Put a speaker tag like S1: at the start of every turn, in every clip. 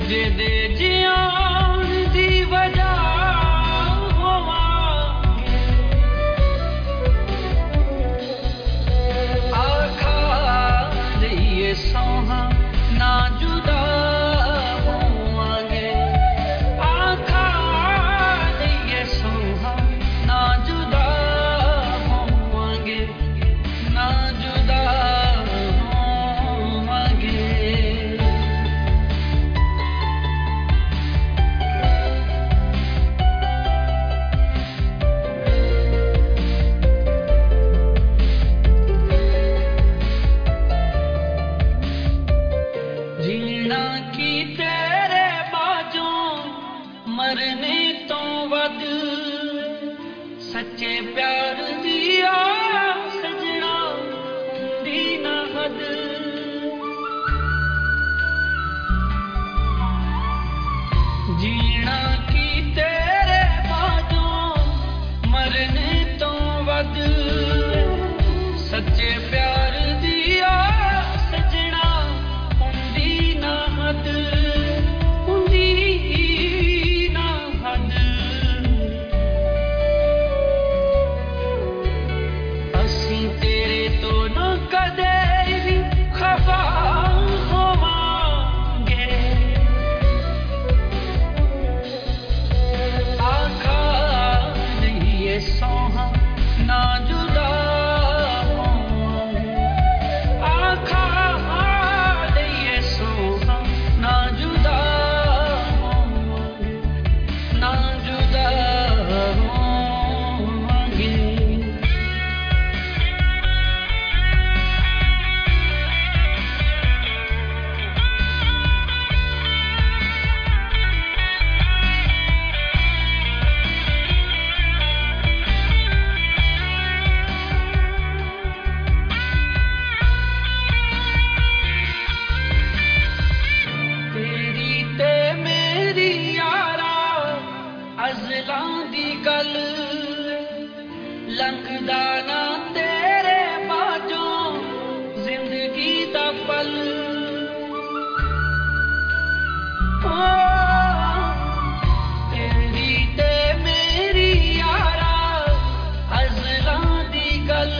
S1: ਜਿਹਦੇ ਜਿਉਣ ਦੀ ਵਜ੍ਹਾ ਹੋਵਾਂਗੇ। ਆਖਾ ਲਈਏ ਸੌਹਾਂ ਨਾ ਜੁਦਾ ਹੋਵਾਂਗੇ। ਆਖਾ ਲਈਏ ਸੌਹਾਂ ਨਾ ਜੁਦਾ ਹੋਵਾਂਗੇ, ਨਾ ਜੁਦਾ ਹੋਵਾਂਗੇ। ਜੀਣਾ ਕੀ ਤੇਰੇ ਬਾਝੋਂ ਮਰਨੇ ਤੋਂ ਵੱਧ, ਸੱਚੇ ਪਿਆਰ ਦੀ ਆਸ ਸਜਣਾ ਹੁੰਦੀ ਨਾ ਹੱਦ। ਜੀਣਾ ਕੀ ਤੇਰੇ ਬਾਝੋਂ ਮਰਨੇ ਤੋਂ ਵੱਧ, ਸੱਚੇ ਪਿਆਰ ਦੀ ਆਸ ਸਜਣਾ ਹੁੰਦੀ ਨਾ ਹੱਦ, ਹੁੰਦੀ ਨਾ ਹੱਦ। ਅਸੀਂ ਤੇਰੇ ਤੋਂ ਨਾ ਕਦੇ ਵੀ ਖਫਾ ਹੋਵਾਂਗੇ। ਆਖਾ ਲਈਏ ਸੌਹਾਂ ਨਾ ਜੁਦਾ ਹੋਵਾਂਗੇ। ਆਖਾ ਲਈਏ ਸੌਹਾਂ ਨਾ ਜੁਦਾ ਹੋਵਾਂਗੇ, ਨਾ ਜੁਦਾ ਹੋਵਾਂਗੇ। ਤੇਰੀ ਤੇ ਮੇਰੀ ਯਾਰਾ ਅਜ਼ਲਾਂ ਦੀ ਗੱਲ, ਲੰਘਦਾ ਨਾ ਤੇਰੇ ਬਾਝੋਂ ਜ਼ਿੰਦਗੀ ਦਾ ਪਲ। ਤੇਰੀ ਤੇ ਮੇਰੀ ਯਾਰਾ ਅਜ਼ਲਾਂ ਦੀ ਗੱਲ,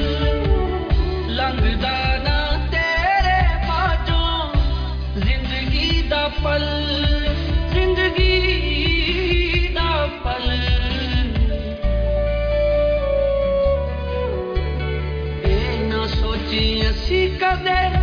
S1: ਲੰਘਦਾ ਨਾ ਤੇਰੇ ਬਾਝੋਂ ਜ਼ਿੰਦਗੀ ਦਾ ਪਲ, ਜ਼ਿੰਦਗੀ ਦਾ ਪਲ। ਇਹ ਨਾ ਸੋਚੀ ਅਸੀਂ ਕਦੇ